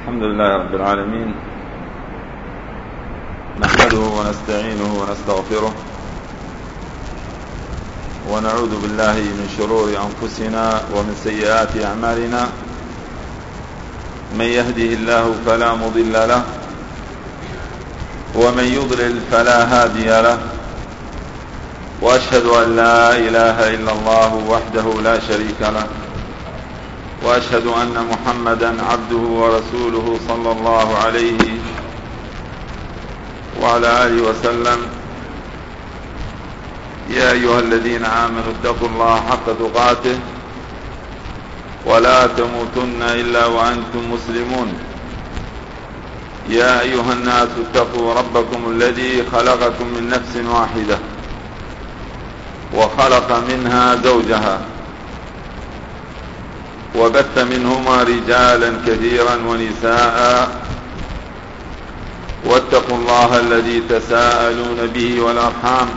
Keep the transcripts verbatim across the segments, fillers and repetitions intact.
الحمد لله رب العالمين، نحمده ونستعينه ونستغفره ونعوذ بالله من شرور أنفسنا ومن سيئات أعمالنا. من يهده الله فلا مضل له ومن يضلل فلا هادي له، وأشهد أن لا إله إلا الله وحده لا شريك له، وأشهد أن محمدا عبده ورسوله صلى الله عليه وعلى آله وسلم. يا أيها الذين آمنوا اتقوا الله حق تقاته ولا تموتن إلا وأنتم مسلمون. يا أيها الناس اتقوا ربكم الذي خلقكم من نفس واحدة وخلق منها زوجها وبث منهما رجالا كثيرا ونساء، واتقوا الله الذي تساءلون به والأرحام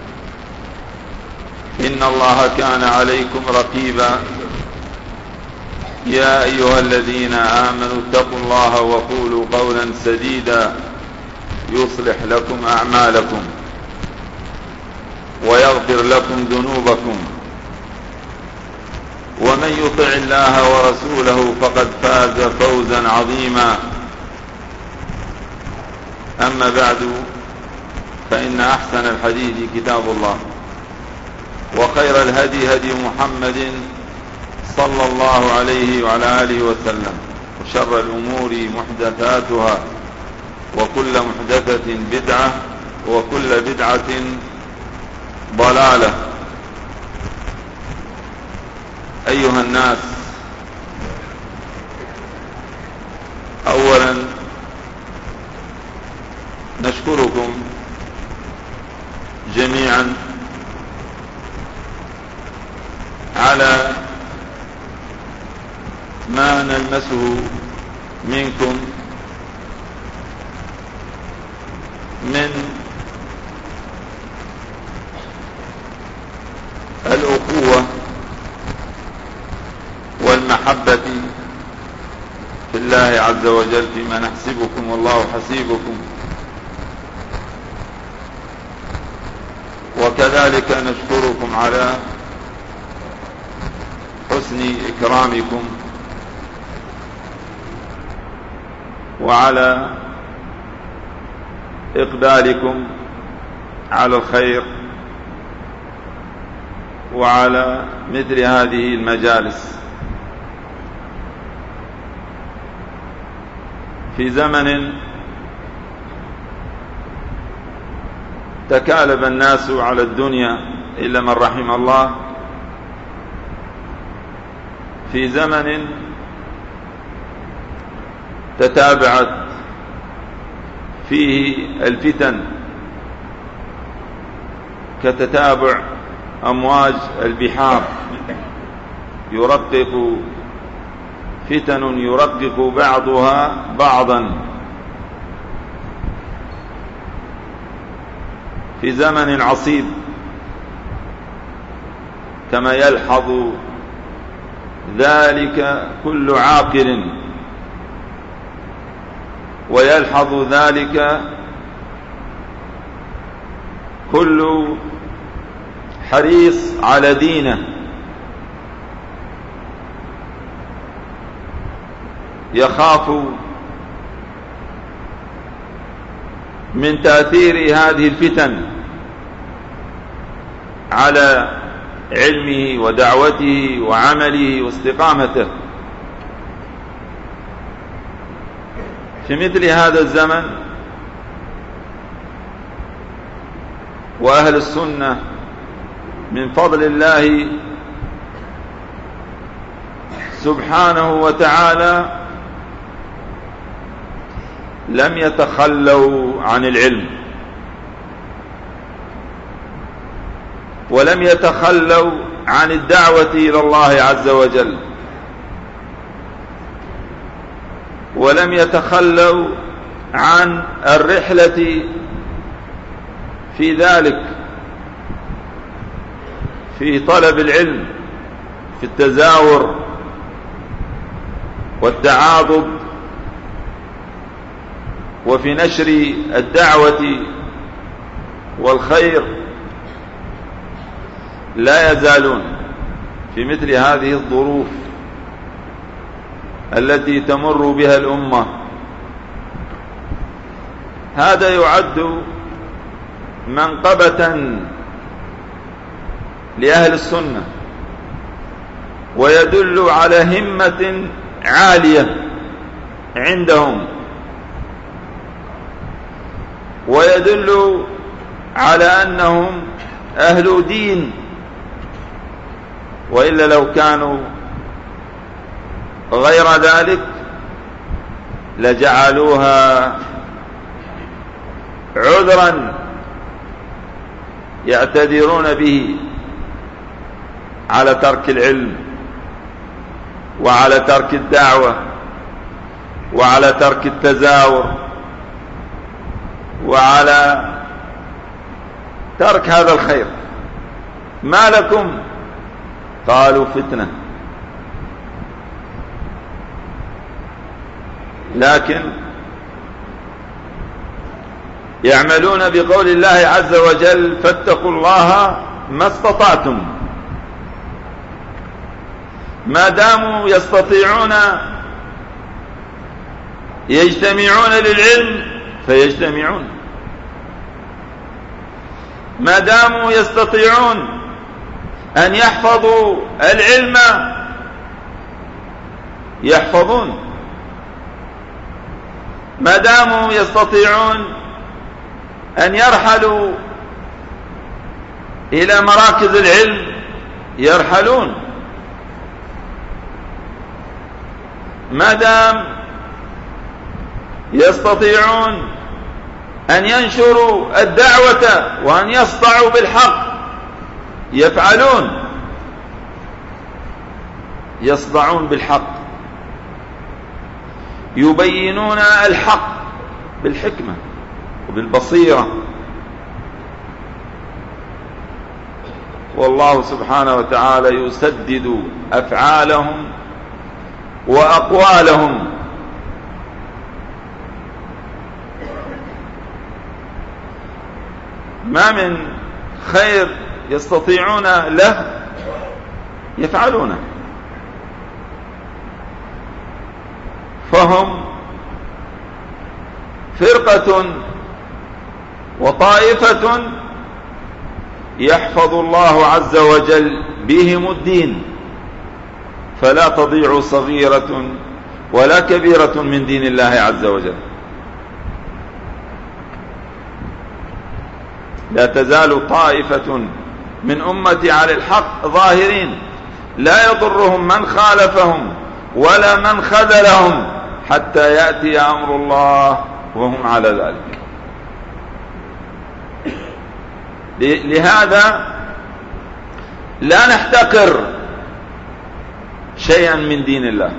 إن الله كان عليكم رقيبا. يا أيها الذين آمنوا اتقوا الله وقولوا قولا سديدا يصلح لكم أعمالكم ويغفر لكم ذنوبكم، ومن يطع الله ورسوله فقد فاز فوزا عظيما. أما بعد، فإن أحسن الحديث كتاب الله، وخير الهدي هدي محمد صلى الله عليه وعلى آله وسلم، وشر الأمور محدثاتها، وكل محدثة بدعة، وكل بدعة ضلالة. أيها الناس، أولا نشكركم جميعا على ما نلمسه منكم من الأخوة والمحبة في الله عز وجل، فيما نحسبكم والله حسيبكم. وكذلك نشكركم على حسن إكرامكم وعلى إقبالكم على الخير وعلى مثل هذه المجالس في زمن تكالب الناس على الدنيا إلا من رحم الله، في زمن تتابعت فيه الفتن كتتابع أمواج البحار، يرقق فتن يرقق بعضها بعضا. في زمن عصيب كما يلحظ ذلك كل عاقل، ويلحظ ذلك كل حريص على دينه، يخاف من تأثير هذه الفتن على علمه ودعوته وعمله واستقامته. في مثل هذا الزمن وأهل السنة من فضل الله سبحانه وتعالى لم يتخلوا عن العلم، ولم يتخلوا عن الدعوة إلى الله عز وجل، ولم يتخلوا عن الرحلة في ذلك، في طلب العلم، في التزاور والتعاضد وفي نشر الدعوة والخير لا يزالون في مثل هذه الظروف التي تمر بها الأمة. هذا يعد منقبة لأهل السنة، ويدل على همة عالية عندهم، ويدل على أنهم أهل دين، وإلا لو كانوا غير ذلك لجعلوها عذرا يعتذرون به على ترك العلم وعلى ترك الدعوة وعلى ترك التزاور وعلى ترك هذا الخير. ما لكم؟ قالوا فتنة. لكن يعملون بقول الله عز وجل: فاتقوا الله ما استطعتم. ما داموا يستطيعون يجتمعون للعلم فيجتمعون، ما داموا يستطيعون أن يحفظوا العلم يحفظون، ما داموا يستطيعون أن يرحلوا إلى مراكز العلم يرحلون، ما دام يستطيعون أن ينشروا الدعوة وأن يسطعوا بالحق يفعلون، يصدعون بالحق، يبينون الحق بالحكمة وبالبصيرة. والله سبحانه وتعالى يسدد أفعالهم وأقوالهم. ما من خير يستطيعون له يفعلونه، فهم فرقة وطائفة يحفظ الله عز وجل بهم الدين، فلا تضيع صغيرة ولا كبيرة من دين الله عز وجل. لا تزال طائفة من أمتي على الحق ظاهرين، لا يضرهم من خالفهم ولا من خذلهم حتى يأتي أمر الله وهم على ذلك. لهذا لا نحتقر شيئا من دين الله.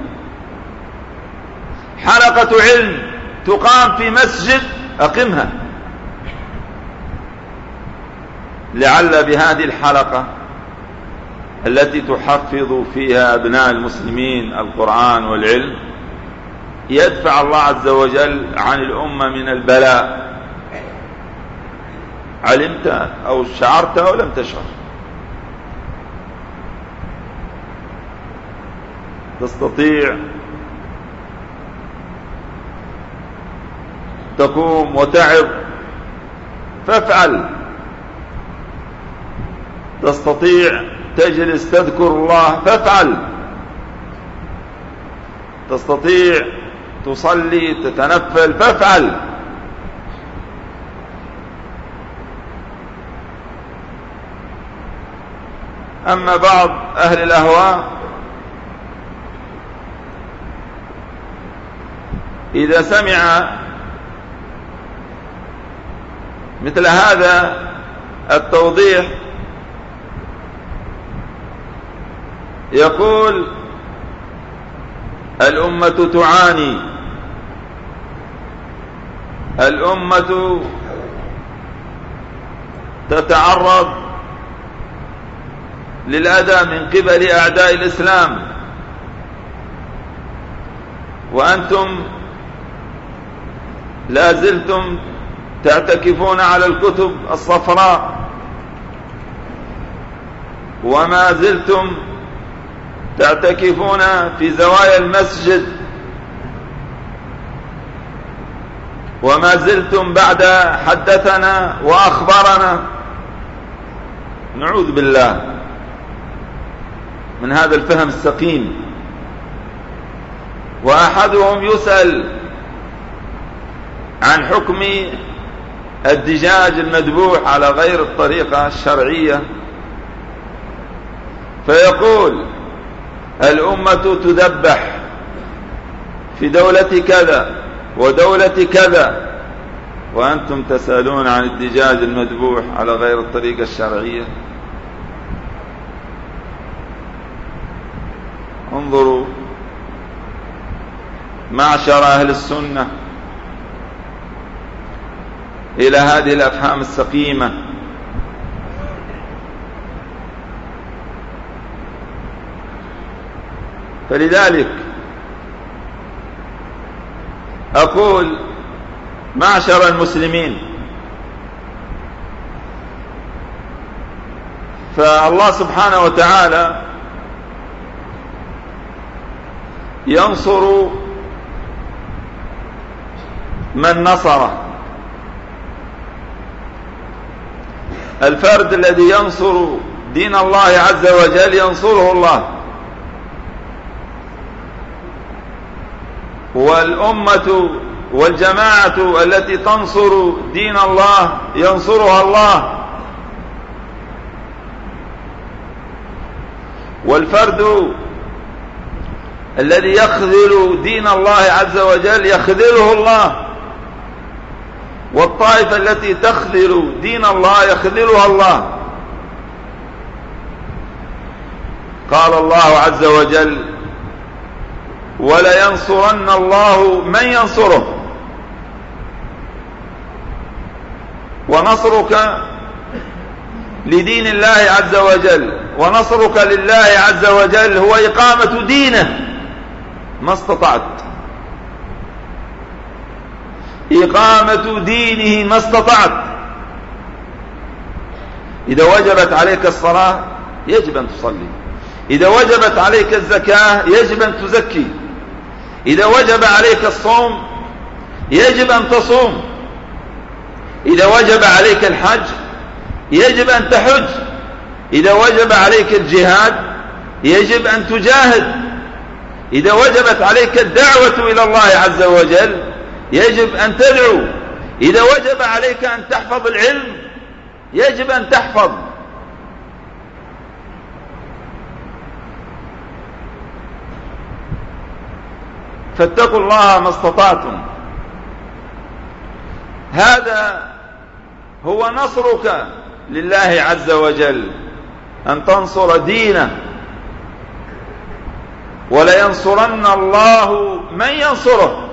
حلقة علم تقام في مسجد أقمها، لعل بهذه الحلقة التي تحفظ فيها أبناء المسلمين القرآن والعلم يدفع الله عز وجل عن الأمة من البلاء، علمت أو شعرت أو لم تشعر. تستطيع تقوم وتعظ فافعل، تستطيع تجلس تذكر الله فافعل، تستطيع تصلي تتنفل فافعل. أما بعض أهل الأهواء إذا سمع مثل هذا التوضيح يقول: الأمة تعاني، الأمة تتعرض للأذى من قبل أعداء الإسلام، وأنتم لا زلتم تعتكفون على الكتب الصفراء، وما زلتم تعتكفون في زوايا المسجد، وما زلتم بعد حدثنا وأخبرنا. نعوذ بالله من هذا الفهم السقيم. وأحدهم يسأل عن حكم الدجاج المذبوح على غير الطريقة الشرعية، فيقول: الأمة تذبح في دولة كذا ودولة كذا، وأنتم تسألون عن الدجاج المذبوح على غير الطريقة الشرعية. انظروا معشر أهل السنة إلى هذه الأفهام السقيمة. فلذلك أقول: معشر المسلمين، فالله سبحانه وتعالى ينصر من نصره. الفرد الذي ينصر دين الله عز وجل ينصره الله، والأمة والجماعة التي تنصر دين الله ينصرها الله، والفرد الذي يخذل دين الله عز وجل يخذله الله، والطائفة التي تخذل دين الله يخذلها الله. قال الله عز وجل: ولينصرن الله من ينصره. ونصرك لدين الله عز وجل ونصرك لله عز وجل هو إقامة دينه ما استطعت، إقامة دينه ما استطعت. إذا وجبت عليك الصلاة يجب أن تصلي، إذا وجبت عليك الزكاة يجب أن تزكي، إذا وجب عليك الصوم يجب أن تصوم، إذا وجب عليك الحج يجب أن تحج، إذا وجب عليك الجهاد يجب أن تجاهد، إذا وجبت عليك الدعوة إلى الله عز وجل يجب أن تدعو، إذا وجب عليك أن تحفظ العلم يجب أن تحفظ. فاتقوا الله ما استطعتم. هذا هو نصرك لله عز وجل، أن تنصر دينه. ولينصرن الله من ينصره،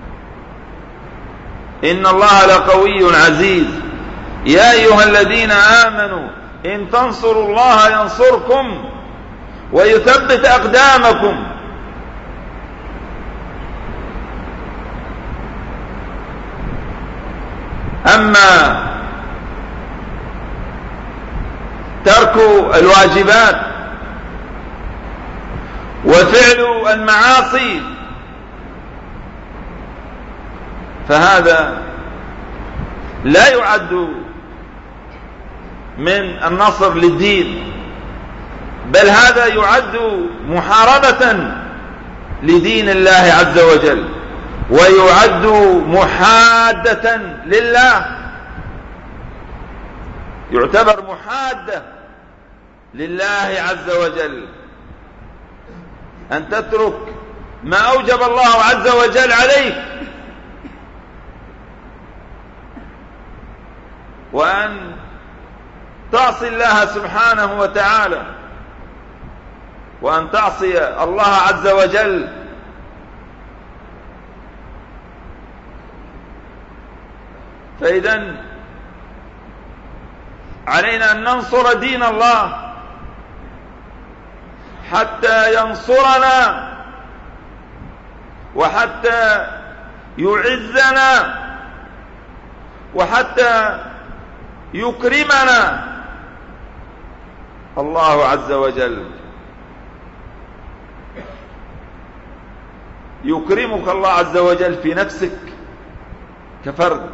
إن الله لقوي عزيز. يا أيها الذين آمنوا إن تنصروا الله ينصركم ويثبت أقدامكم. أما ترك الواجبات وفعل المعاصي فهذا لا يعد من النصر للدين، بل هذا يعد محاربة لدين الله عز وجل، ويعد محادة لله، يعتبر محادة لله عز وجل أن تترك ما أوجب الله عز وجل عليك، وأن تعصي الله سبحانه وتعالى، وأن تعصي الله عز وجل. فإذن علينا أن ننصر دين الله حتى ينصرنا وحتى يعزنا وحتى يكرمنا الله عز وجل. يكرمك الله عز وجل في نفسك كفرد،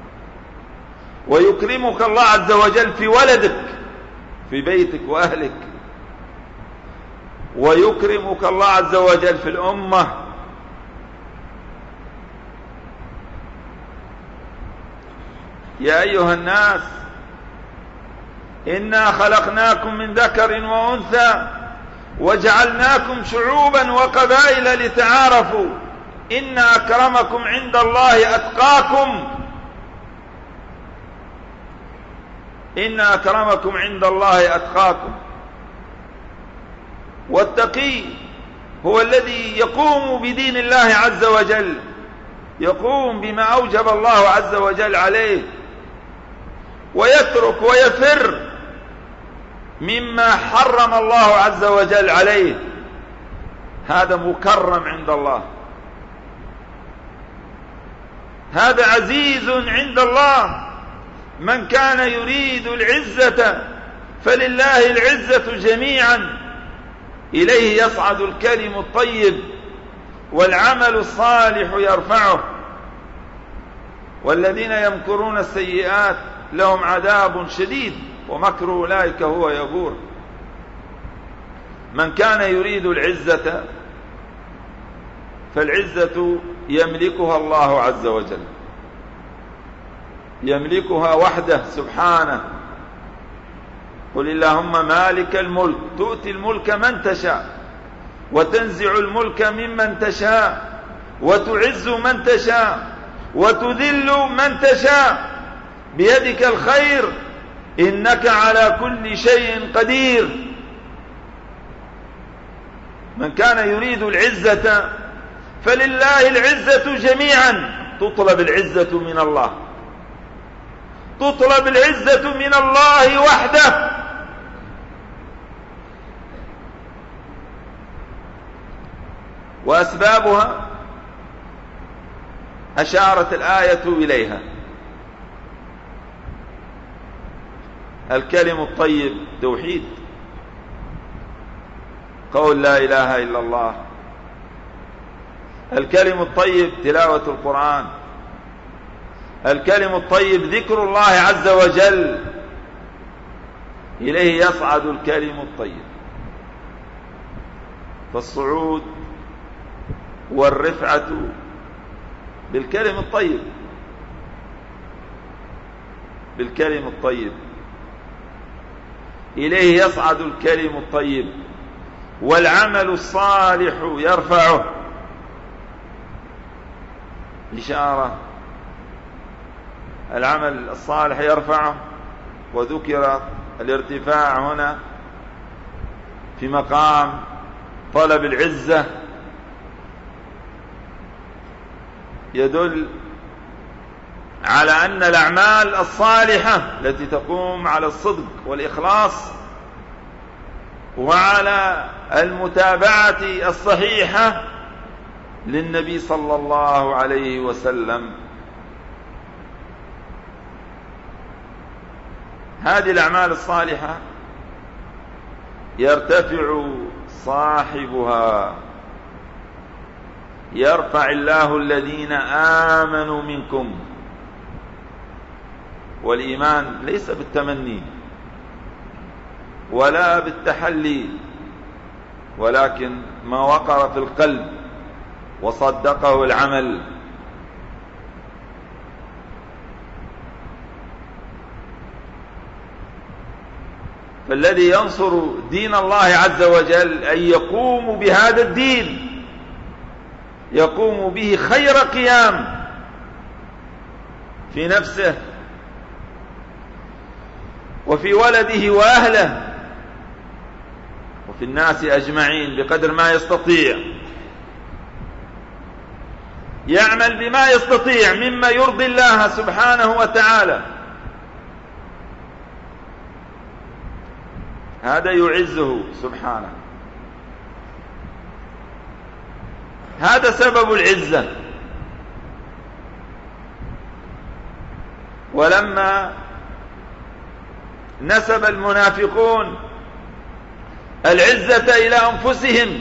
ويكرمك الله عز وجل في ولدك في بيتك وأهلك، ويكرمك الله عز وجل في الأمة. يا أيها الناس إنا خلقناكم من ذكر وأنثى وجعلناكم شعوبا وقبائل لتعارفوا إن أكرمكم عند الله أتقاكم إن أكرمكم عند الله أتقاكم. والتقي هو الذي يقوم بدين الله عز وجل، يقوم بما أوجب الله عز وجل عليه، ويترك ويفر مما حرم الله عز وجل عليه. هذا مكرم عند الله، هذا عزيز عند الله. من كان يريد العزة فلله العزة جميعا، إليه يصعد الكلم الطيب والعمل الصالح يرفعه، والذين يمكرون السيئات لهم عذاب شديد ومكر أولئك هو يبور. من كان يريد العزة فالعزة يملكها الله عز وجل، يملكها وحده سبحانه. قل اللهم مالك الملك تؤتي الملك من تشاء وتنزع الملك ممن تشاء وتعز من تشاء وتذل من تشاء بيدك الخير إنك على كل شيء قدير. من كان يريد العزة فلله العزة جميعا. تطلب العزة من الله، تطلب العزة من الله وحده. وأسبابها أشارت الآية إليها. الكلم الطيب توحيد، قول لا إله إلا الله. الكلم الطيب تلاوة القرآن. الكلم الطيب ذكر الله عز وجل، إليه يصعد الكلم الطيب. فالصعود والرفعة بالكلم الطيب، بالكلم الطيب إليه يصعد الكلم الطيب، والعمل الصالح يرفعه. إشارة العمل الصالح يرفعه، وذكر الارتفاع هنا في مقام طلب العزة، يدل على أن الأعمال الصالحة التي تقوم على الصدق والإخلاص وعلى المتابعة الصحيحة للنبي صلى الله عليه وسلم، هذه الأعمال الصالحة يرتفع صاحبها، يرفع الله الذين آمنوا منكم. والإيمان ليس بالتمني ولا بالتحلي، ولكن ما وقر في القلب وصدقه العمل. فالذي ينصر دين الله عز وجل أن يقوم بهذا الدين، يقوم به خير قيام في نفسه وفي ولده وأهله وفي الناس أجمعين بقدر ما يستطيع، يعمل بما يستطيع مما يرضي الله سبحانه وتعالى. هذا يعزه سبحانه، هذا سبب العزة. ولما نسب المنافقون العزة إلى أنفسهم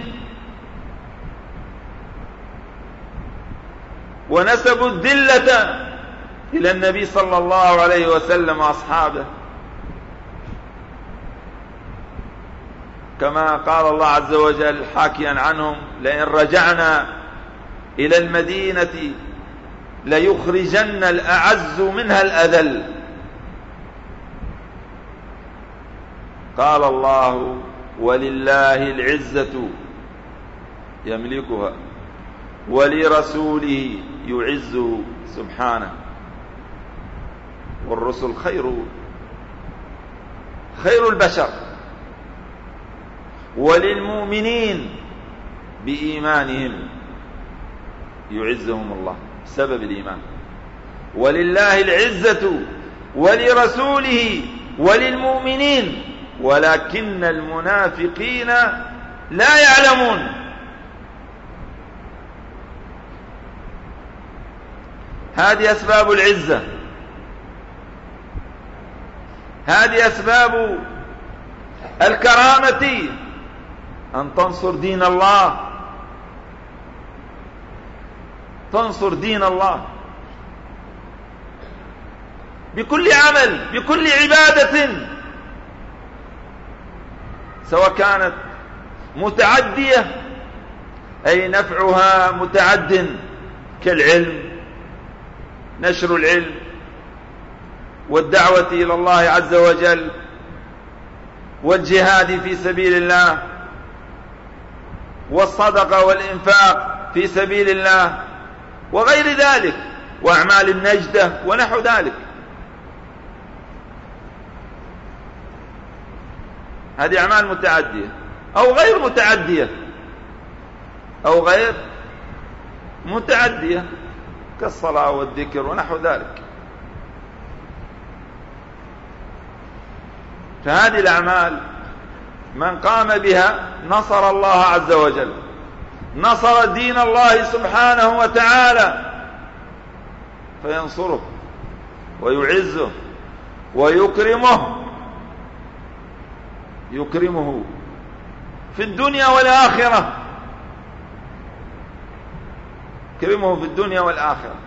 ونسبوا الذلة إلى النبي صلى الله عليه وسلم وأصحابه، كما قال الله عز وجل حاكيا عنهم: لئن رجعنا إلى المدينة ليخرجن الأعز منها الأذل. قال الله: ولله العزة يملكها ولرسوله يعزه سبحانه، والرسل خير خير البشر، وللمؤمنين بإيمانهم يعزهم الله بسبب الإيمان. ولله العزة ولرسوله وللمؤمنين ولكن المنافقين لا يعلمون. هذه أسباب العزة، هذه أسباب الكرامة، أن تنصر دين الله، تنصر دين الله بكل عمل، بكل عبادة، سواء كانت متعدية أي نفعها متعد كالعلم، نشر العلم والدعوة إلى الله عز وجل والجهاد في سبيل الله والصدقة والإنفاق في سبيل الله وغير ذلك، وأعمال النجدة ونحو ذلك. هذه أعمال متعدية أو غير متعدية أو غير متعدية كالصلاة والذكر ونحو ذلك. فهذه الأعمال من قام بها نصر الله عز وجل، نصر دين الله سبحانه وتعالى، فينصره ويعزه ويكرمه، يكرمه في الدنيا والآخرة، يكرمه في الدنيا والآخرة.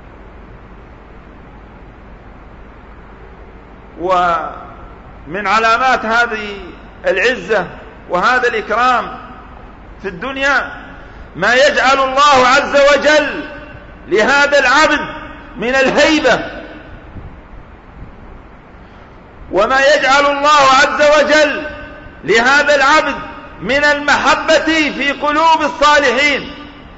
ومن علامات هذه العزة وهذا الإكرام في الدنيا ما يجعل الله عز وجل لهذا العبد من الهيبة، وما يجعل الله عز وجل لهذا العبد من المحبة في قلوب الصالحين،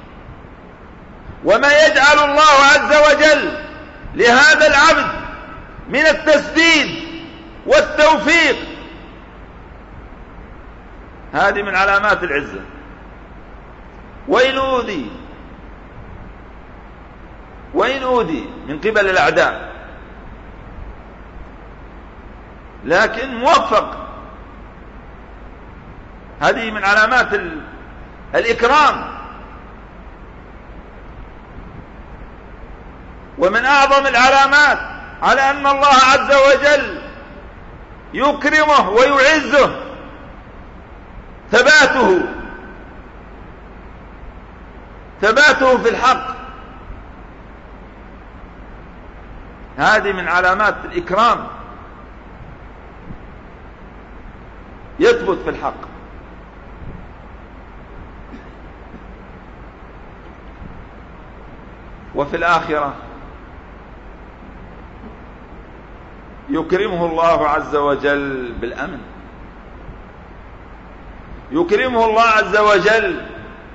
وما يجعل الله عز وجل لهذا العبد من التسديد والتوفيق. هذه من علامات العزة. وإن أوذي وإن أوذي من قبل الأعداء لكن موفق، هذه من علامات الإكرام. ومن أعظم العلامات على أن الله عز وجل يكرمه ويعزه ثباته ثباته في الحق. هذه من علامات الإكرام، يثبت في الحق. وفي الآخرة يكرمه الله عز وجل بالأمن، يكرمه الله عز وجل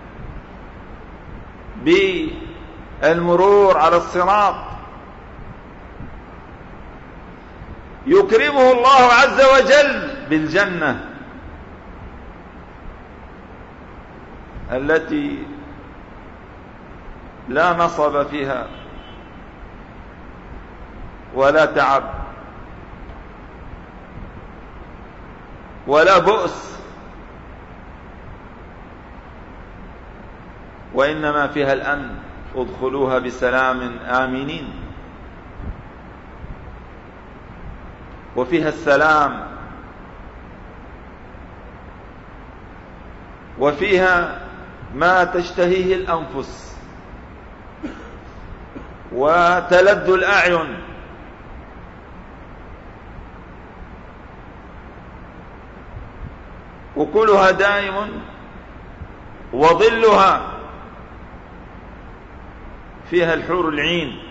بالمرور على الصراط، يكرمه الله عز وجل بالجنة التي لا نصب فيها ولا تعب ولا بؤس، وإنما فيها الأمن، ادخلوها بسلام آمنين. وفيها السلام، وفيها ما تشتهيه الأنفس وتلذ الأعين، وكلها دائم وظلها. فيها الحور العين،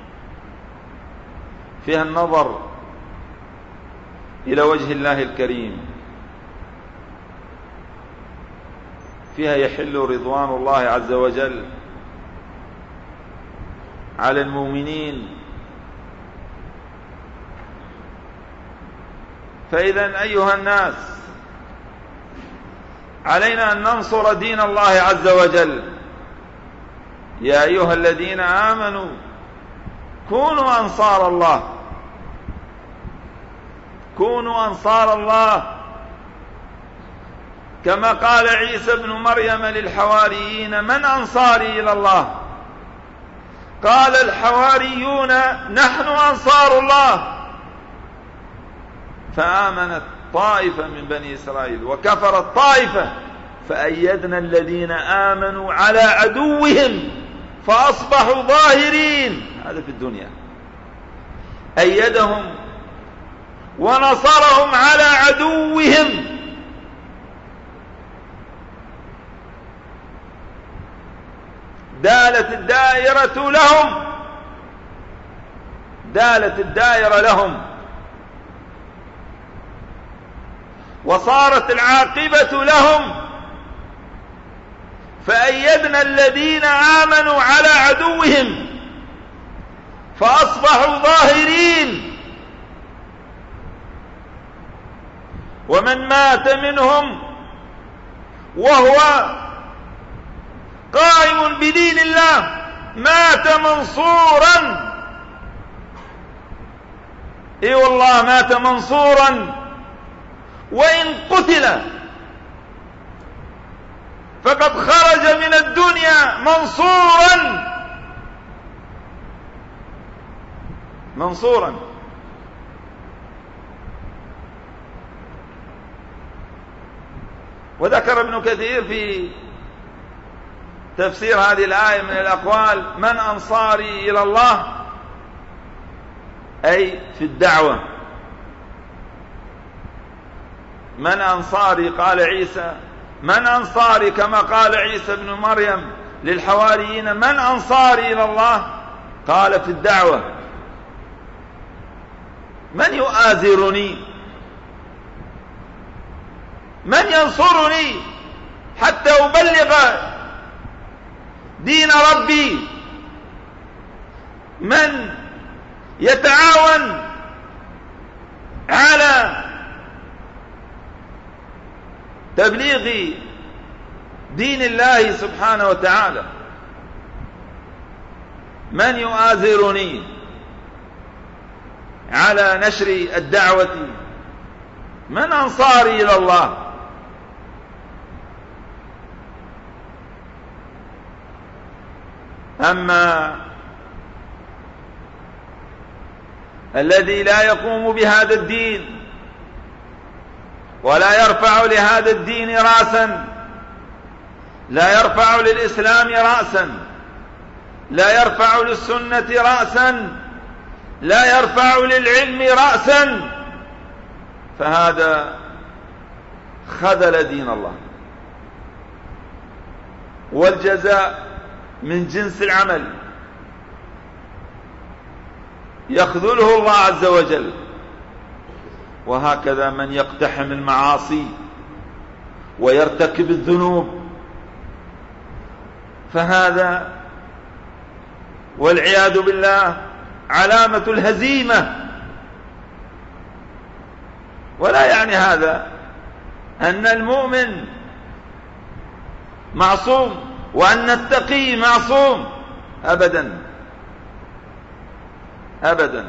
فيها النظر إلى وجه الله الكريم، فيها يحل رضوان الله عز وجل على المؤمنين. فإذا أيها الناس، علينا أن ننصر دين الله عز وجل. يا أيها الذين آمنوا كونوا أنصار الله، كونوا أنصار الله، كما قال عيسى بن مريم للحواريين: من أنصاري إلى الله؟ قال الحواريون: نحن أنصار الله. فآمنت طائفة من بني إسرائيل وكفرت طائفة، فأيدنا الذين آمنوا على عدوهم فأصبحوا ظاهرين. هذا في الدنيا، أيدهم ونصرهم على عدوهم. دالت الدائرة لهم، دالت الدائرة لهم، وصارت العاقبة لهم. فأيدنا الذين آمنوا على عدوهم فأصبحوا ظاهرين. ومن مات منهم وهو قائم بدين الله مات منصورا. اي والله مات منصورا، وإن قتل فقد خرج من الدنيا منصورا منصورا. وذكر ابن كثير في تفسير هذه الآية من الأقوال: من أنصاري إلى الله، أي في الدعوة. من أنصاري؟ قال عيسى: من أنصاري، كما قال عيسى بن مريم للحواريين: من أنصاري إلى الله؟ قال في الدعوة. من يؤازرني؟ من ينصرني حتى أبلغ دين ربي؟ من يتعاون على تبليغ دين الله سبحانه وتعالى؟ من يؤازرني على نشر الدعوة؟ من أنصاري إلى الله؟ أما الذي لا يقوم بهذا الدين ولا يرفع لهذا الدين رأسا، لا يرفع للإسلام رأسا، لا يرفع للسنة رأسا، لا يرفع للعلم رأسا، فهذا خذل دين الله. والجزاء من جنس العمل، يخذله الله عز وجل. وهكذا من يقتحم المعاصي ويرتكب الذنوب، فهذا والعياذ بالله علامة الهزيمة. ولا يعني هذا أن المؤمن معصوم وأن التقي معصوم، أبدا أبدا،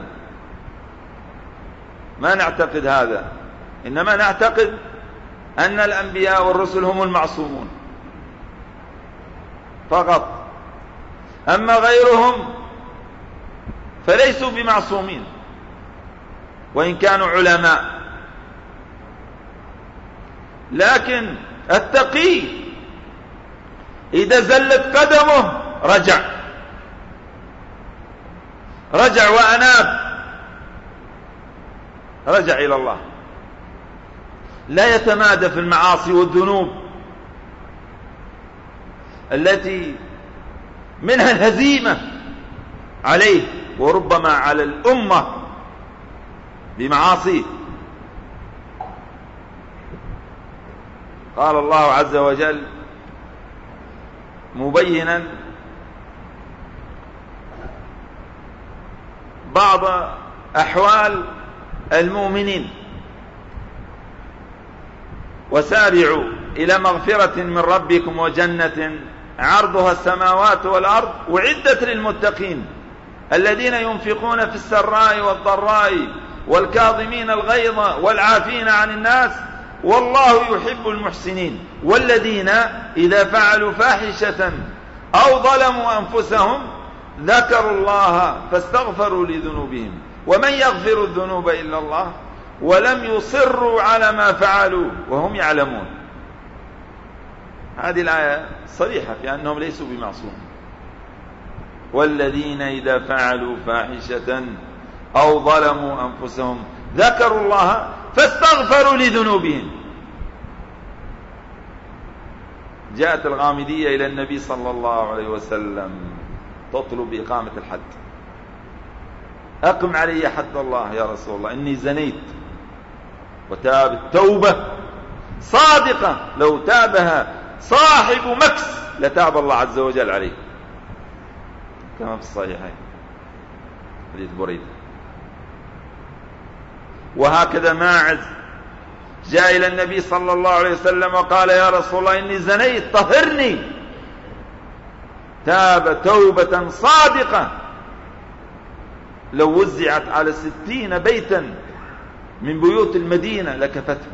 ما نعتقد هذا. إنما نعتقد أن الأنبياء والرسل هم المعصومون فقط، أما غيرهم فليسوا بمعصومين. وإن كانوا علماء. لكن التقي إذا زلت قدمه رجع رجع وأناب، رجع إلى الله، لا يتمادى في المعاصي والذنوب التي منها الهزيمة عليه وربما على الأمة بمعاصيه. قال الله عز وجل مبينا بعض أحوال المؤمنين: وسارعوا إلى مغفرة من ربكم وجنة عرضها السماوات والأرض أعدت للمتقين الذين ينفقون في السراء والضراء والكاظمين الغيظ والعافين عن الناس والله يحب المحسنين والذين إذا فعلوا فاحشة أو ظلموا أنفسهم ذكروا الله فاستغفروا لذنوبهم ومن يغفر الذنوب إلا الله ولم يصروا على ما فعلوا وهم يعلمون. هذه الآية صريحة في أنهم ليسوا بمعصوم. والذين إذا فعلوا فاحشة أو ظلموا أنفسهم ذكروا الله فاستغفروا لذنوبهم. جاءت الغامدية إلى النبي صلى الله عليه وسلم تطلب إقامة الحد: أقم علي حد الله يا رسول الله، إني زنيت. وتاب توبة صادقة لو تابها صاحب مكس لتاب الله عز وجل عليه، كما في الصحيحين حديث بريدة. وهكذا ماعز جاء إلى النبي صلى الله عليه وسلم وقال: يا رسول الله إني زنيت طهرني. تاب توبة صادقة لو وزعت على ستين بيتا من بيوت المدينة لكفتهم.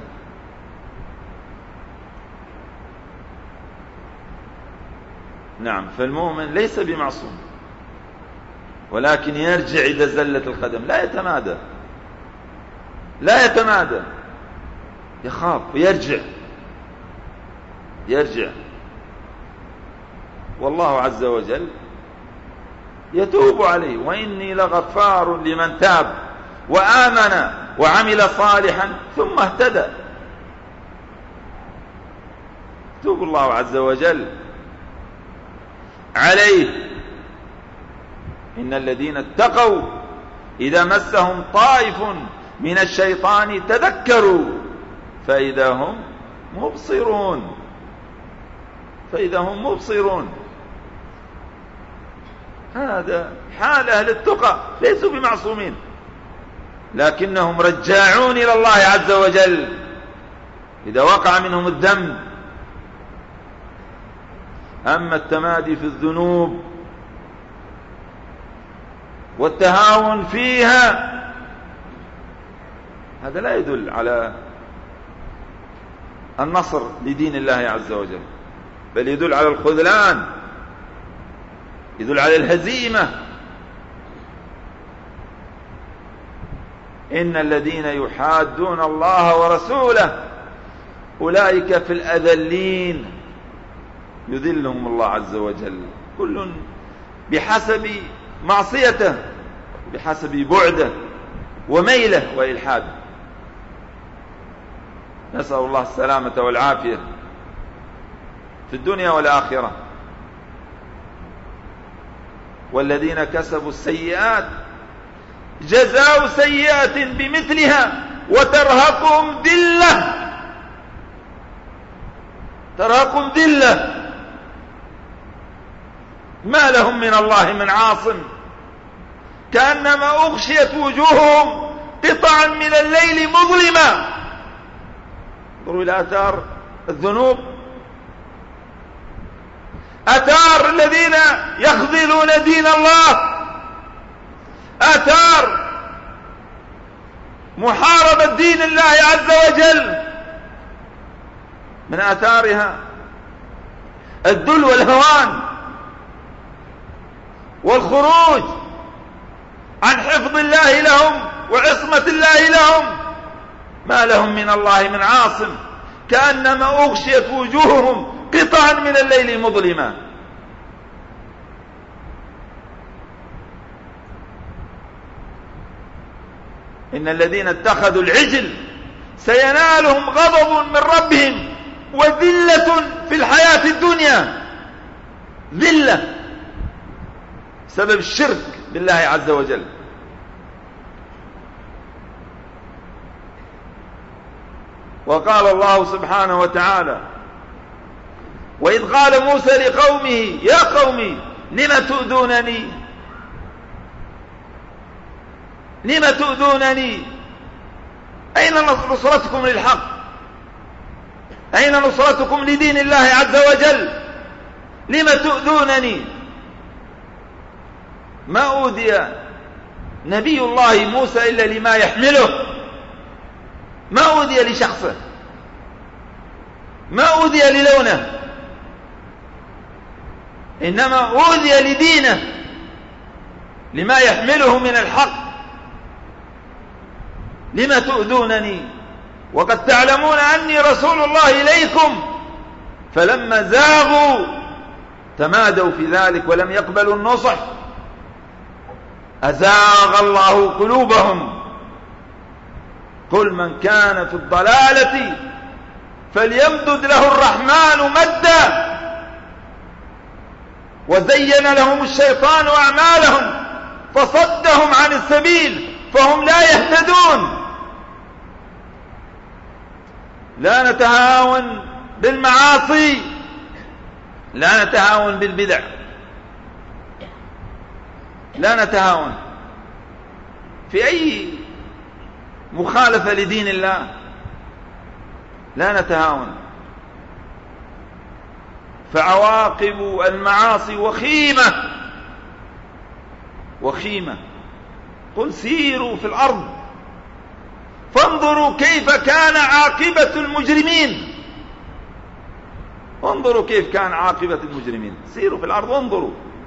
نعم، فالمؤمن ليس بمعصوم، ولكن يرجع إذا زلت القدم، لا يتمادى لا يتمادى يخاف ويرجع يرجع والله عز وجل يتوب عليه: وإني لغفار لمن تاب وآمن وعمل صالحا ثم اهتدى. توب الله عز وجل عليه. إن الذين اتقوا إذا مسهم طائف من الشيطان تذكروا فإذا هم مبصرون فإذا هم مبصرون. هذا حال أهل التقى، ليسوا بمعصومين لكنهم رجاعون إلى الله عز وجل إذا وقع منهم الذنب. أما التمادي في الذنوب والتهاون فيها هذا لا يدل على النصر لدين الله عز وجل، بل يدل على الخذلان، يدل على الهزيمة. إن الذين يحادون الله ورسوله أولئك في الأذلين يذلهم الله عز وجل، كل بحسب معصيته بحسب بعده وميله وإلحاده. نسأل الله السلامة والعافية في الدنيا والآخرة. والذين كسبوا السيئات جزاء سيئة بمثلها وترهقهم ذلة ترهقهم ذلة ما لهم من الله من عاصم كأنما أغشيت وجوههم قطعا من الليل مظلمة. انظروا إلى آثار الذنوب، آثار الذين يخذلون دين الله، آثار محاربة دين الله عز وجل. من آثارها الذل والهوان والخروج عن حفظ الله لهم وعصمة الله لهم، ما لهم من الله من عاصم، كأنما أغشيت وجوههم قطعا من الليل مظلما. إن الذين اتخذوا العجل سينالهم غضب من ربهم وذلة في الحياة الدنيا، ذلة سبب الشرك بالله عز وجل. وقال الله سبحانه وتعالى: وإذ قال موسى لقومه يا قوم لم تؤذونني لم تؤذونني أين نصرتكم للحق؟ أين نصرتكم لدين الله عز وجل؟ لم تؤذونني؟ ما أوذي نبي الله موسى إلا لما يحمله، ما أوذي لشخصه، ما أوذي للونه، إنما أوذي لدينه، لما يحمله من الحق. لما تؤذونني وقد تعلمون أني رسول الله إليكم؟ فلما زاغوا تمادوا في ذلك ولم يقبلوا النصح أزاغ الله قلوبهم. قل من كان في الضلالة فليمدد له الرحمن مدا وزين لهم الشيطان أعمالهم فصدهم عن السبيل فهم لا يهتدون. لا نتهاون بالمعاصي، لا نتهاون بالبدع، لا نتهاون في أي مخالفة لدين الله، لا نتهاون. فعواقب المعاصي وخيمة وخيمة. قل سيروا في الأرض فانظروا كيف كان عاقبة المجرمين. انظروا كيف كان عاقبة المجرمين. سيروا في الأرض وانظروا.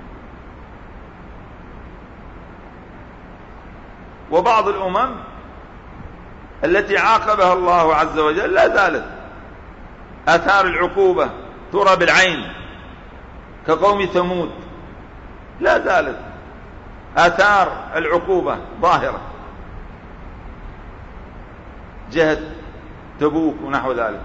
وبعض الأمم التي عاقبها الله عز وجل لا زالت آثار العقوبة ترى بالعين، كقوم ثمود، لا زالت آثار العقوبة ظاهرة، جهة تبوك ونحو ذلك.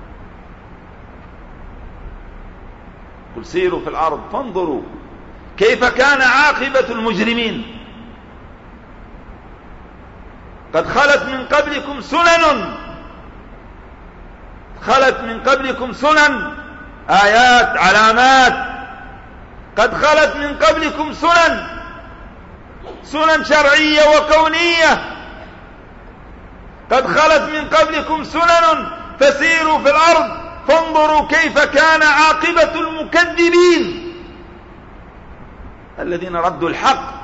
قل سيروا في الأرض فانظروا كيف كان عاقبة المجرمين. قد خلت من قبلكم سنن خلت من قبلكم سنن آيات علامات. قد خلت من قبلكم سنن سنن شرعية وكونية. قد خلت من قبلكم سنن فسيروا في الأرض فانظروا كيف كان عاقبة المكذبين الذين ردوا الحق،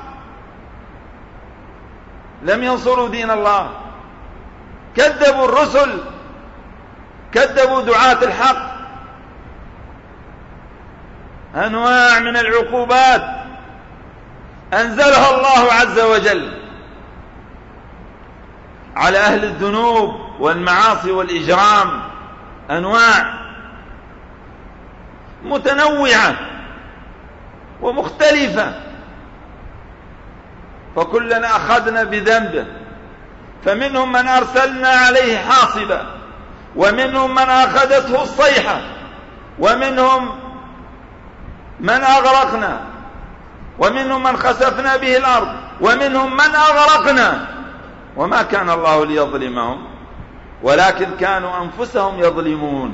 لم ينصروا دين الله، كذبوا الرسل، كذبوا دعاة الحق. أنواع من العقوبات أنزلها الله عز وجل على أهل الذنوب والمعاصي والإجرام، أنواع متنوعة ومختلفة، فكلنا أخذنا بذنبه. فمنهم من أرسلنا عليه حاصبا، ومنهم من أخذته الصيحة، ومنهم من أغرقنا، ومنهم من خسفنا به الأرض، ومنهم من أغرقنا. وما كان الله ليظلمهم ولكن كانوا أنفسهم يظلمون.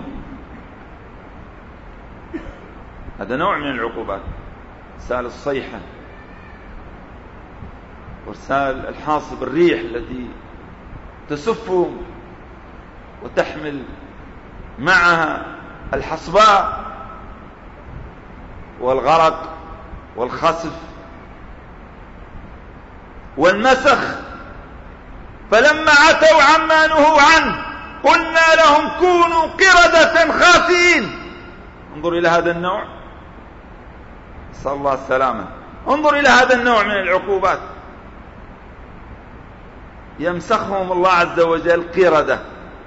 هذا نوع من العقوبات، إرسال الصيحة وإرسال الحاصب، الريح التي تسفهم وتحمل معها الحصباء والغرق والخسف والمسخ. فلما عتوا عما نهوا عنه قلنا لهم كونوا قردة خاسئين. انظر إلى هذا النوع، نسأل الله السلامة. انظر إلى هذا النوع من العقوبات. يمسخهم الله عز وجل قردة.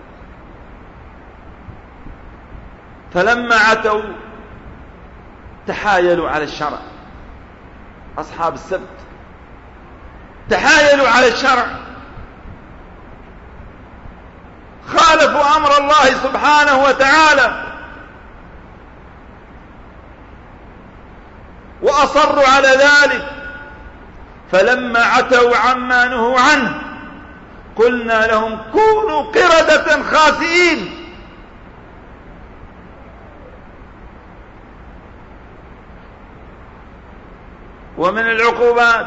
فلما عتوا تحايلوا على الشرع، أصحاب السبت تحايلوا على الشرع، خالفوا أمر الله سبحانه وتعالى وأصروا على ذلك. فلما عتوا عما نهوا عنه قلنا لهم كونوا قردة خاسئين. ومن العقوبات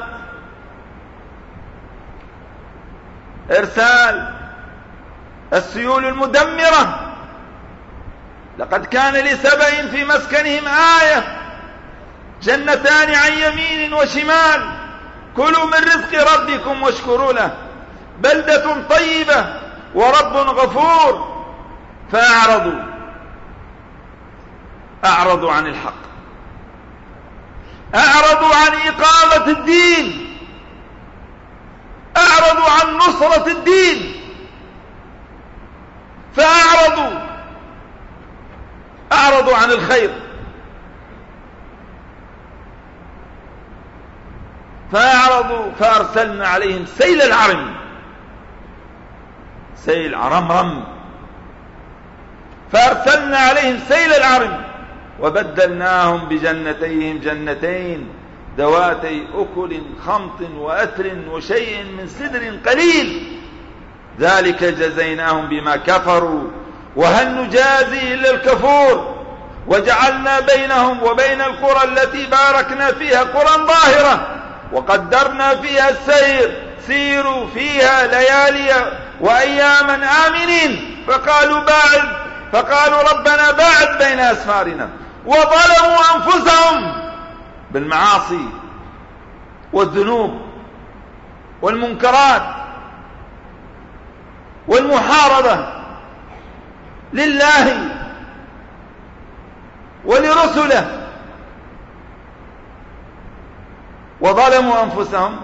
إرسال السيول المدمرة. لقد كان لسبأ في مسكنهم آية، جنتان عن يمين وشمال، كلوا من رزق ربكم واشكروا له بلدة طيبة ورب غفور. فأعرضوا أعرضوا عن الحق، أعرضوا عن إقامة الدين، أعرضوا عن نصرة الدين، فأعرضوا أعرضوا عن الخير. فأعرضوا فأرسلنا عليهم سيل العرم، سيل عرمرم، فأرسلنا عليهم سيل العرم وبدلناهم بجنتيهم جنتين ذواتي أكل خمط وأثر وشيء من سدر قليل، ذلك جزيناهم بما كفروا وهل نجازي إلا الكفور. وجعلنا بينهم وبين القرى التي باركنا فيها قرى ظاهرة وقدرنا فيها السير، سيروا فيها ليالي وأياما آمنين. فقالوا باعد فقالوا ربنا باعد بين أسفارنا، وظلموا أنفسهم بالمعاصي والذنوب والمنكرات والمحاربة لله ولرسله، وظلموا أنفسهم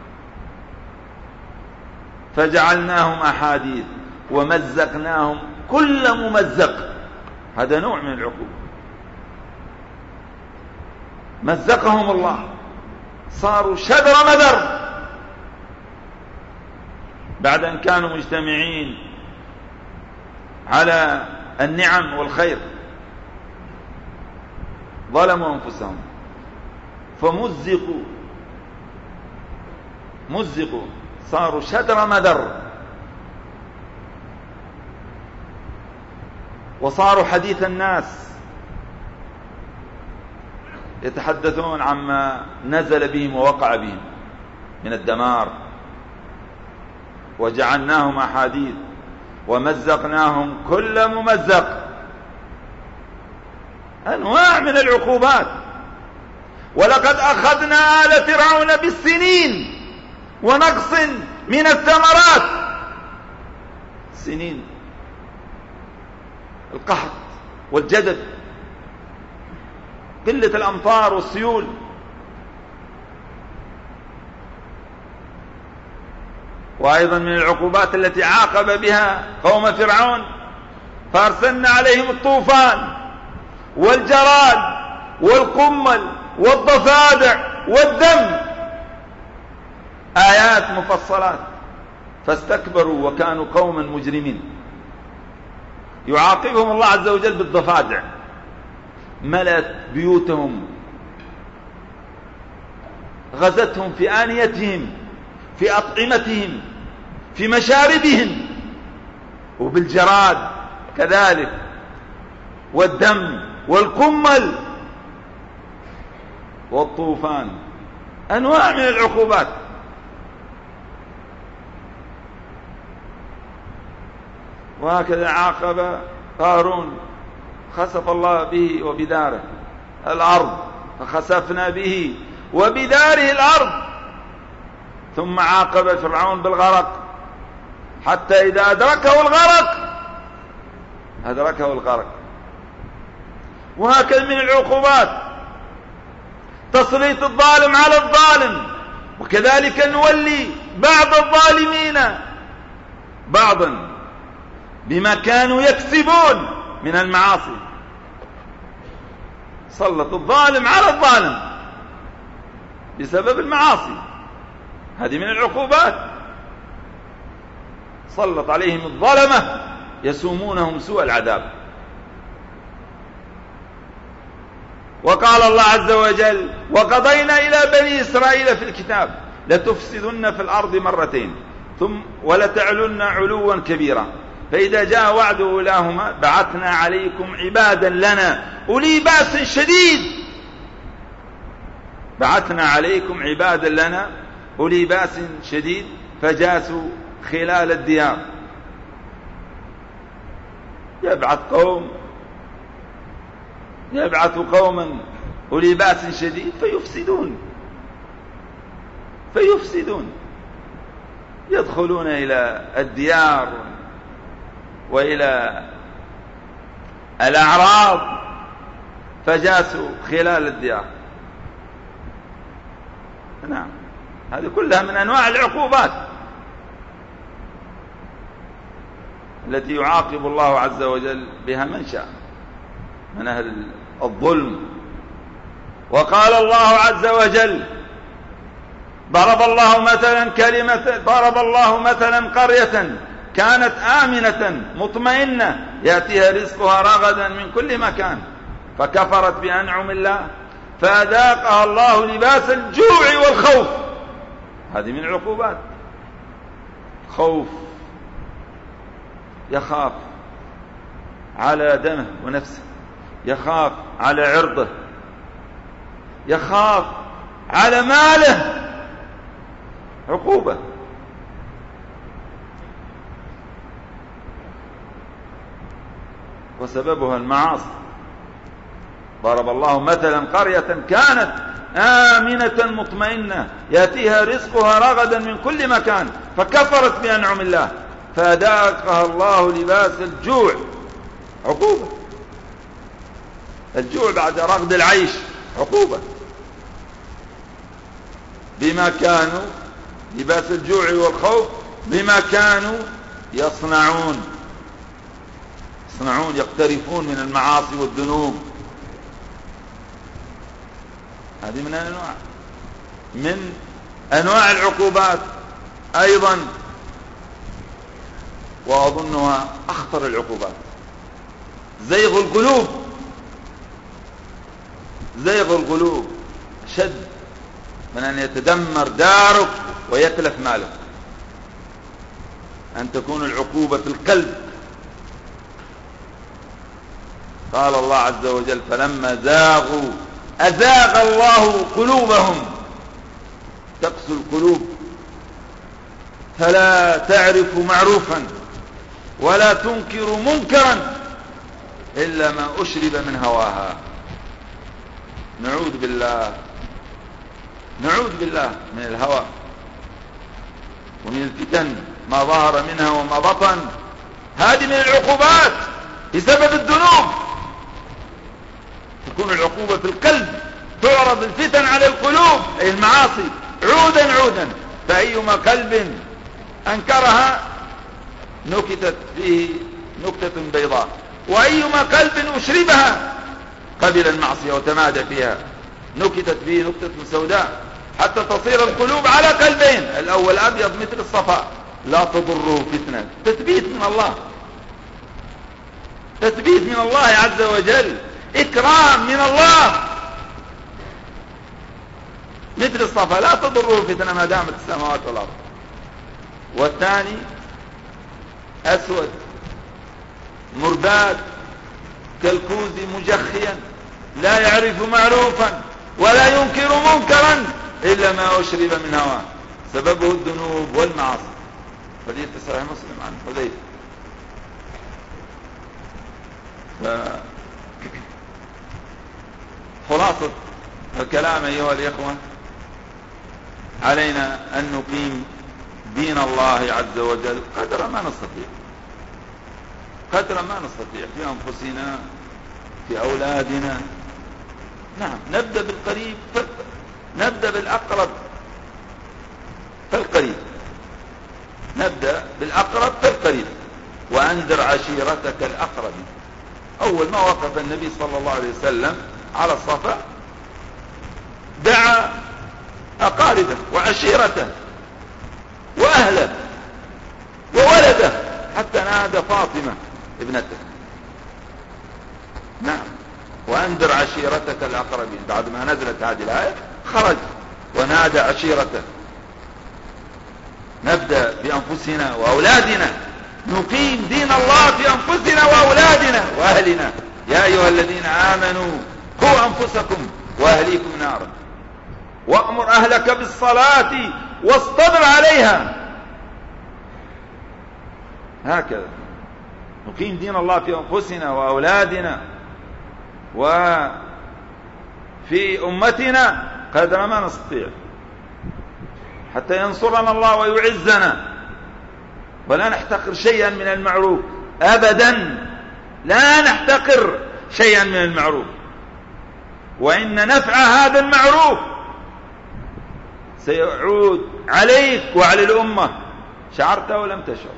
فجعلناهم أحاديث ومزقناهم كل ممزق. هذا نوع من العقوبة، مزقهم الله، صاروا شذر مذر بعد أن كانوا مجتمعين على النعم والخير. ظلموا أنفسهم فمزقوا مزقوا صاروا شذر مذر، وصاروا حديث الناس، يتحدثون عما نزل بهم ووقع بهم من الدمار. وجعلناهم أحاديث ومزقناهم كل ممزق. أنواع من العقوبات. ولقد أخذنا آل فرعون بالسنين ونقص من الثمرات. سنين القحط والجدب، قلة الأمطار والسيول. وأيضا من العقوبات التي عاقب بها قوم فرعون فأرسلنا عليهم الطوفان والجراد والقمل والضفادع والدم، آيات مفصلات، فاستكبروا وكانوا قوما مجرمين. يعاقبهم الله عز وجل بالضفادع، ملأت بيوتهم، غزتهم في آنيتهم، في أطعمتهم، في مشاربهم. وبالجراد كذلك، والدم والقمل والطوفان، أنواع من العقوبات. وهكذا عاقب قارون، خسف الله به وبداره الأرض، فخسفنا به وبداره الأرض. ثم عاقب فرعون بالغرق، حتى إذا أدركه الغرق أدركه الغرق. وهكذا من العقوبات تسليط الظالم على الظالم، وكذلك نولي بعض الظالمين بعضا بما كانوا يكسبون من المعاصي. سلط الظالم على الظالم بسبب المعاصي، هذه من العقوبات. سلط عليهم الظلمة يسومونهم سوء العذاب. وقال الله عز وجل: وقضينا إلى بني إسرائيل في الكتاب لتفسدن في الأرض مرتين ثم ولتعلن علوا كبيرا فإذا جاء وعد أولاهما بعثنا عليكم عبادا لنا أولي بأس شديد بعثنا عليكم عبادا لنا أولي بأس شديد فجاسوا خلال الديار. يبعث قوم يبعث قوما أولي بأس شديد فيفسدون فيفسدون يدخلون إلى الديار وإلى الأعراض فجاسوا خلال الديار. نعم، هذه كلها من أنواع العقوبات التي يعاقب الله عز وجل بها من شاء من أهل الظلم. وقال الله عز وجل: ضرب الله مثلا كلمة ضرب الله مثلا قرية كانت آمنة مطمئنة يأتيها رزقها رغدا من كل مكان فكفرت بأنعم الله فأذاقها الله لباس الجوع والخوف. هذه من العقوبات. خوف، يخاف على دمه ونفسه، يخاف على عرضه، يخاف على ماله. عقوبة. وسببها المعاصي. ضرب الله مثلا قرية كانت آمنة مطمئنة يأتيها رزقها رغدا من كل مكان فكفرت بأنعم الله فأذاقها الله لباس الجوع. عقوبة. الجوع بعد رغد العيش عقوبة بما كانوا لباس الجوع والخوف بما كانوا يصنعون يصنعون يقترفون من المعاصي والذنوب. هذه من أنواع من أنواع العقوبات أيضا، وأظنها أخطر العقوبات، زيغ القلوب. زيغ القلوب شد من أن يتدمر دارك ويتلف مالك، أن تكون العقوبة في القلب. قال الله عز وجل: فلما زاغوا أزاغ الله قلوبهم. تقسو القلوب فلا تعرف معروفا ولا تنكر منكرا إلا ما أشرب من هواها. نعوذ بالله نعوذ بالله من الهوى ومن الفتن ما ظهر منها وما بطن. هذه من العقوبات بسبب الذنوب. تكون العقوبة في القلب، تعرض الفتن على القلوب أي المعاصي عودا عودا، فأيما قلب أنكرها نكتت فيه نكتة بيضاء، وأيما قلب أشربها قبل المعصية وتمادى فيها نكتت فيه نكتة سوداء، حتى تصير القلوب على قلبين، الأول أبيض مثل الصفاء لا تضره فتنة. تثبيت من الله، تثبيت من الله عز وجل، إكرام من الله. مثل الصفا لا تضره فتنة ما دامت السماوات والأرض. والثاني أسود مرداد كالكوز مجخيا لا يعرف معروفا ولا ينكر منكرا إلا ما أشرب من هواه سببه الذنوب والمعاصي. حديث صحيح مسلم عن حذيفة. خلاصة الكلام أيها الإخوة، علينا أن نقيم دين الله عز وجل قدر ما نستطيع، قدر ما نستطيع في أنفسنا في أولادنا. نعم، نبدأ بالقريب نبدأ بالأقرب فالقريب، نبدأ بالأقرب فالقريب. وأنذر عشيرتك الأقربين. أول ما وقف النبي صلى الله عليه وسلم على الصفا دعا أقاربه وعشيرته وأهله وولده، حتى نادى فاطمة ابنته. نعم، وأنذر عشيرتك الأقربين. بعد ما نزلت هذه الآية خرج ونادى عشيرته. نبدأ بأنفسنا وأولادنا، نقيم دين الله في أنفسنا وأولادنا وأهلنا. يا أيها الذين آمنوا قوا أنفسكم وأهليكم نارا وأمر أهلك بالصلاة واصطبر عليها. هكذا نقيم دين الله في أنفسنا وأولادنا وفي أمتنا قدر ما نستطيع، حتى ينصرنا الله ويعزنا. ولا نحتقر شيئا من المعروف أبدا، لا نحتقر شيئا من المعروف. وإن نفع هذا المعروف سيعود عليك وعلى الأمة، شعرت ولم تشعر.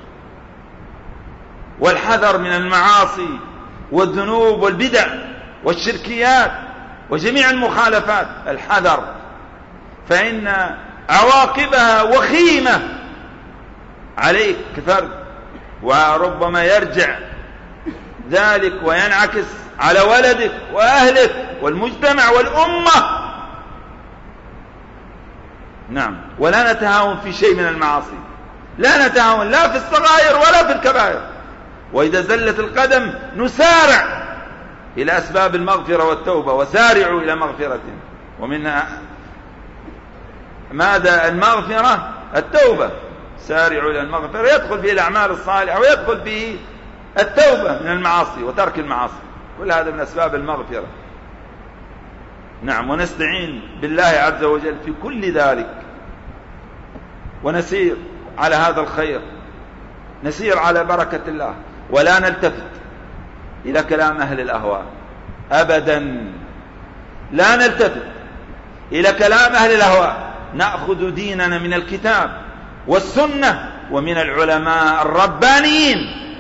والحذر من المعاصي والذنوب والبدع والشركيات وجميع المخالفات، الحذر، فإن عواقبها وخيمة عليك كفرد، وربما يرجع ذلك وينعكس على ولدك وأهلك والمجتمع والأمة. نعم، ولا نتهاون في شيء من المعاصي، لا نتهاون لا في الصغائر ولا في الكبائر. وإذا زلت القدم نسارع إلى أسباب المغفرة والتوبة، وسارعوا إلى مغفرة. ومن ماذا المغفرة؟ التوبة. سارعوا إلى المغفرة يدخل فيه الأعمال الصالحة، ويدخل فيه التوبة من المعاصي وترك المعاصي، كل هذا من أسباب المغفرة. نعم، ونستعين بالله عز وجل في كل ذلك، ونسير على هذا الخير، نسير على بركة الله، ولا نلتفت إلى كلام أهل الأهواء أبدا. لا نلتفت إلى كلام أهل الأهواء، نأخذ ديننا من الكتاب والسنة ومن العلماء الربانيين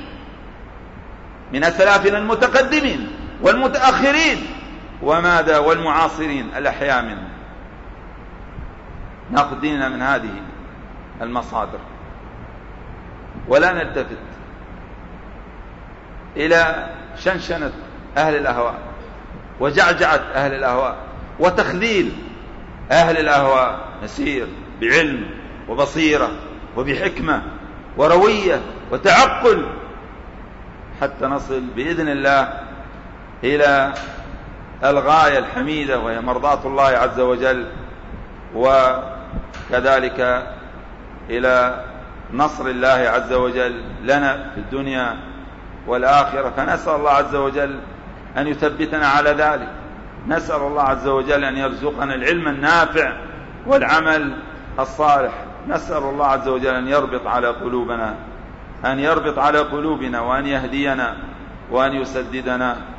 من أسلافنا المتقدمين والمتأخرين، وماذا والمعاصرين الأحياء منهم. نأخذ ديننا من هذه المصادر، ولا نلتفت إلى شنشنة أهل الأهواء وجعجعة أهل الأهواء وتخذيل أهل الأهواء. نسير بعلم وبصيرة وبحكمة وروية وتعقل، حتى نصل بإذن الله إلى الغاية الحميدة، وهي مرضاة الله عز وجل، وكذلك إلى نصر الله عز وجل لنا في الدنيا والآخرة. فنسأل الله عز وجل أن يثبتنا على ذلك. نسأل الله عز وجل أن يرزقنا العلم النافع والعمل الصالح. نسأل الله عز وجل أن يربط على قلوبنا، أن يربط على قلوبنا، وأن يهدينا، وأن يسددنا.